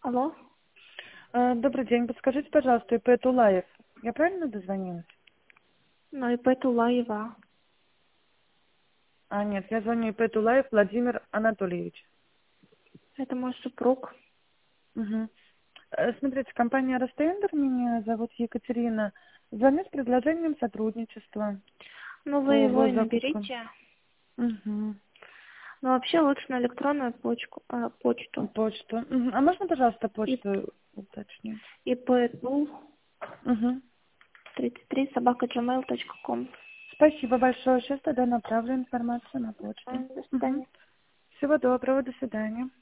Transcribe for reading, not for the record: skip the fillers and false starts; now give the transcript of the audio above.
Алло. Добрый день. Подскажите, пожалуйста, ИП Тулаев. Я правильно дозвонилась? Ну, ИП Тулаева. Нет, я звоню ИП Тулаев Владимир Анатольевич. Это мой супруг. Угу. Смотрите, компания Ростендер, меня зовут Екатерина. Звоню с предложением сотрудничества Ну, вы его по и запуску. наберите. Угу. Но вообще лучше на электронную почту. Почту. Мгм. А можно, пожалуйста, И, почту уточнить? ИП-тул Угу. 33@gmail.com. Спасибо большое. Сейчас тогда направлю информацию на почту. До Угу. свидания. Всего доброго. До свидания.